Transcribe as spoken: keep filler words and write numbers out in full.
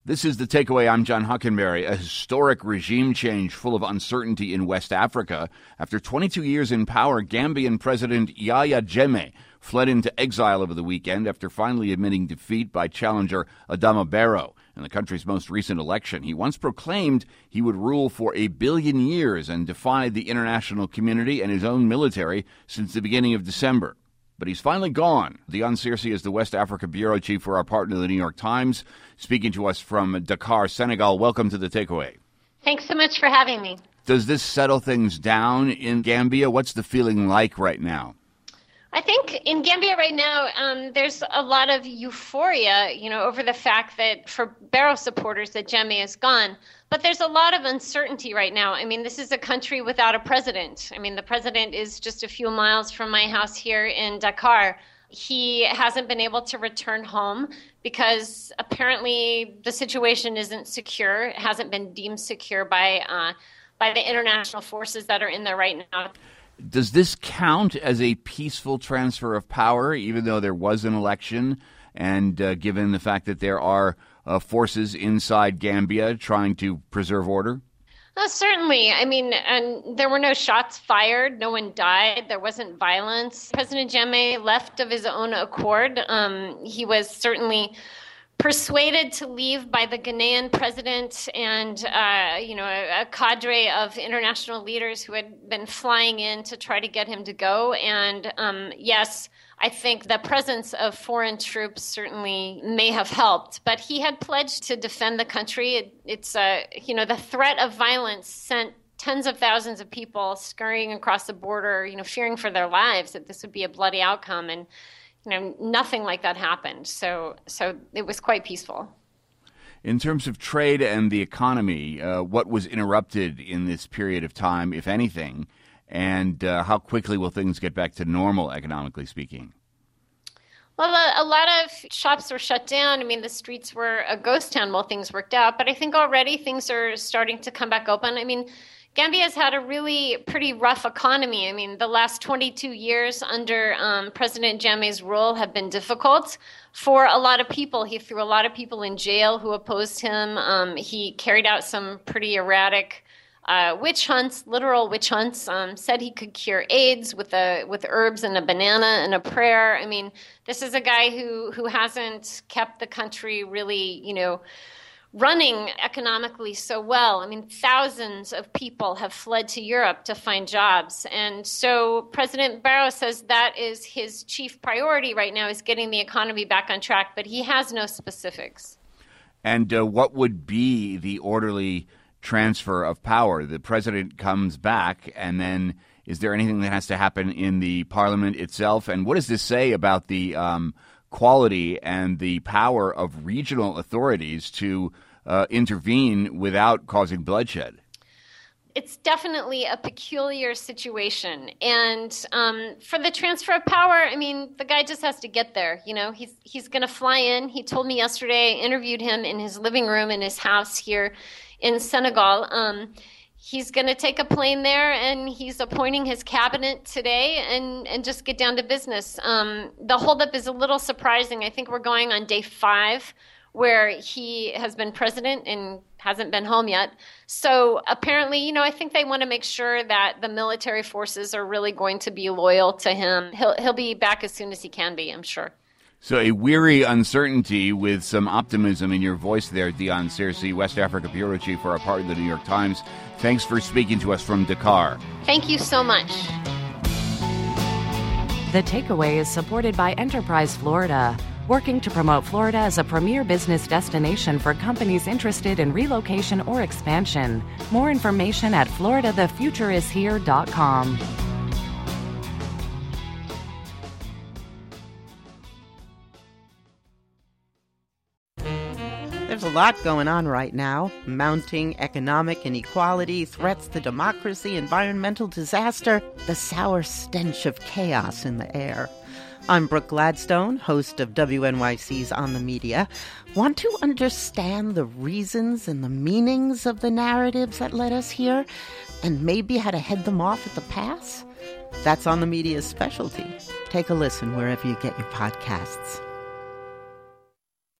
This is The Takeaway. I'm John Hockenberry. A historic regime change full of uncertainty in West Africa. After twenty-two years in power, Gambian President Yahya Jammeh fled into exile over the weekend after finally admitting defeat by challenger Adama Barrow in the country's most recent election. He once proclaimed he would rule for a billion years and defied the international community and his own military since the beginning of December. But he's finally gone. Dion Searcy is the West Africa bureau chief for our partner, the New York Times, speaking to us from Dakar, Senegal. Welcome to The Takeaway. Thanks so much for having me. Does this settle things down in Gambia? What's the feeling like right now? I think in Gambia right now, um, there's a lot of euphoria, you know, over the fact that for Barrow supporters that Jammeh is gone. But there's a lot of uncertainty right now. I mean, this is a country without a president. I mean, the president is just a few miles from my house here in Dakar. He hasn't been able to return home because apparently the situation isn't secure. It hasn't been deemed secure by uh, by the international forces that are in there right now. Does this count as a peaceful transfer of power, even though there was an election, and uh, given the fact that there are uh, forces inside Gambia trying to preserve order? Oh, certainly. I mean, and there were no shots fired. No one died. There wasn't violence. President Jammeh left of his own accord. Um, he was certainly persuaded to leave by the Ghanaian president and, uh, you know, a, a cadre of international leaders who had been flying in to try to get him to go. And um, yes, I think the presence of foreign troops certainly may have helped. But he had pledged to defend the country. It, it's, uh, you know, the threat of violence sent tens of thousands of people scurrying across the border, you know, fearing for their lives that this would be a bloody outcome. And you know, nothing like that happened. So so it was quite peaceful. In terms of trade and the economy, uh, what was interrupted in this period of time, if anything, and uh, how quickly will things get back to normal, economically speaking? Well, a, a lot of shops were shut down. I mean, the streets were a ghost town while things worked out. But I think already things are starting to come back open. I mean, Gambia has had a really pretty rough economy. I mean, the last twenty-two years under um, President Jammeh's rule have been difficult for a lot of people. He threw a lot of people in jail who opposed him. Um, he carried out some pretty erratic uh, witch hunts, literal witch hunts. Um, said he could cure AIDS with a with herbs and a banana and a prayer. I mean, this is a guy who who hasn't kept the country really, you know, running economically so well. I mean, thousands of people have fled to Europe to find jobs. And so President Barrow says that is his chief priority right now, is getting the economy back on track, but he has no specifics. And uh, what would be the orderly transfer of power? The president comes back, and then is there anything that has to happen in the parliament itself? And what does this say about the um, quality and the power of regional authorities to uh, intervene without causing bloodshed? It's definitely a peculiar situation. And um, for the transfer of power, I mean, the guy just has to get there. You know, he's he's going to fly in. He told me yesterday, I interviewed him in his living room in his house here in Senegal. Um, he's going to take a plane there, and he's appointing his cabinet today and, and just get down to business. Um, the holdup is a little surprising. I think we're going on day five where he has been president and hasn't been home yet. So apparently, you know, I think they want to make sure that the military forces are really going to be loyal to him. He'll he'll be back as soon as he can be, I'm sure. So a weary uncertainty with some optimism in your voice there, Dion Searcy, West Africa bureau chief for our partner, the New York Times. Thanks for speaking to us from Dakar. Thank you so much. The Takeaway is supported by Enterprise Florida, working to promote Florida as a premier business destination for companies interested in relocation or expansion. More information at florida the future is here dot com. There's a lot going on right now. Mounting economic inequality, threats to democracy, environmental disaster, the sour stench of chaos in the air. I'm Brooke Gladstone, host of W N Y C's On the Media. Want to understand the reasons and the meanings of the narratives that led us here, and maybe how to head them off at the pass? That's On the Media's specialty. Take a listen wherever you get your podcasts.